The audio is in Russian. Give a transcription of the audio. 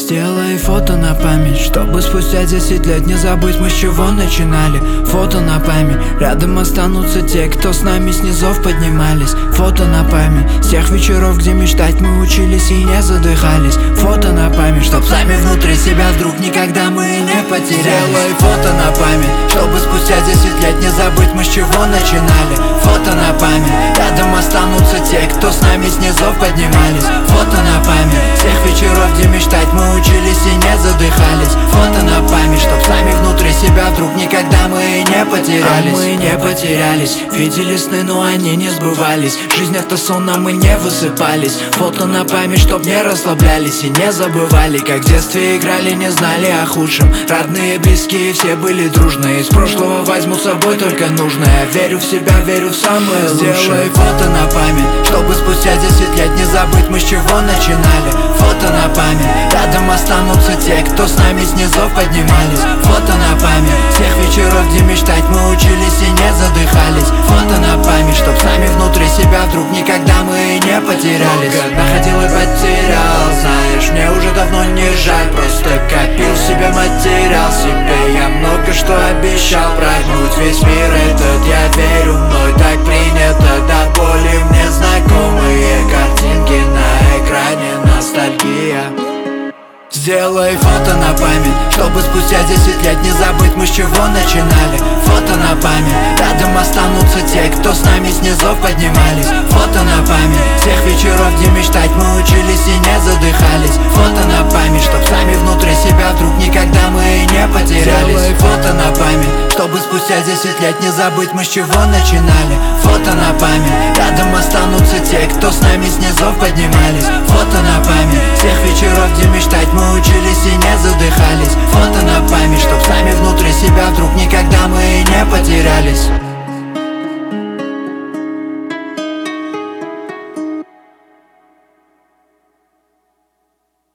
Сделай фото на память, чтобы спустя 10 лет не забыть, мы с чего начинали. Фото на память, рядом останутся те, кто с нами с низов поднимались. Фото на память, с тех вечеров, где мечтать мы учились и не задыхались. Фото на память, чтоб сами внутри себя вдруг никогда мы не потерялись. Сделай фото на память, чтобы спустя 10 лет не забыть, мы с чего начинали. Фото на память, рядом останутся те, кто с нами с низов поднимались. Фото на память, с тех вечеров, где мечтать мы учились и не задыхались. Фото на память, чтоб сами внутри себя вдруг никогда мы не потерялись. Мы не потерялись, видели сны, но они не сбывались. Жизнь это сон, а мы не высыпались. Фото на память, чтоб не расслаблялись и не забывали, как в детстве играли, не знали о худшем. Родные, близкие, все были дружные. Из прошлого возьму с собой только нужное. Верю в себя, верю в самое лучшее. Сделай фото на память, чтобы спустя 10 лет не забыть, мы с чего начинали. Фото на память, рядом останутся те, кто с нами с низов поднимались. Фото на память, с тех вечеров, где мечтать мы учились и не задыхались. Фото на память, чтоб сами внутри себя вдруг никогда мы не потерялись. Находил и потерял, знаешь, мне уже давно не жаль. Просто копил себе материал, себе я много что обещал. Проймуть весь мир этот, я верю, мной так принято до боли. Мне знакомые картинки на экране, ностальгия. Сделай фото на память, чтобы спустя 10 лет не забыть, мы с чего начинали. Фото на память, рядом останутся те, кто с нами с низов поднимались. Фото на память, с тех вечеров, где мечтать мы учились и не задыхались. Фото на память, чтоб сами внутри себя вдруг никогда мы не потерялись. Сделай фото на память, чтобы спустя 10 лет не забыть, мы с чего начинали. Фото на память, рядом останутся те, кто с нами с низов поднимались. Фото на память, с тех вечеров, где мечтать мы учились и не задыхались. Фото на память, чтоб сами внутри себя вдруг никогда мы не потерялись.